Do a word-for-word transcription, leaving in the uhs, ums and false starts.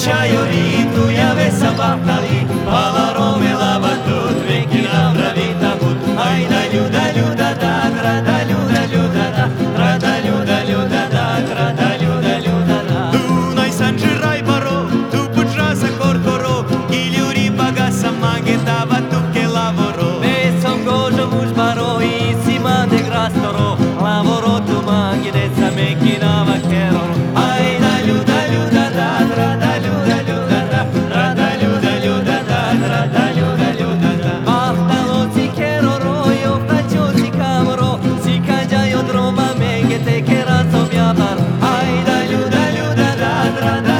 čajori, tu jave sa bahtali, pala romela batut, veki nam ravita put. Ajda ljuda, ljuda, da, trada, ljuda, ljuda, da, trada, ljuda, ljuda, da, trada, ljuda, ljuda, da. Dunaj sanđiraj baro, tu puča sa korkoro, iljuri paga sa mangetava tu ke lavoro. Besom gožom už baro i sima de grastoro, lavoro tu mangineca mekinava keroro. Ajda ljuda, ljuda, da, trada, ljuda, ljuda, da, trada, ljuda, ljuda, da, trada, ljuda, ljuda, da. Bahtalo si keroro, jo fraćo si kamoro, si kanđaj od Roma mengete kerasom jabar. Ajda ljuda, ljuda, da, trada,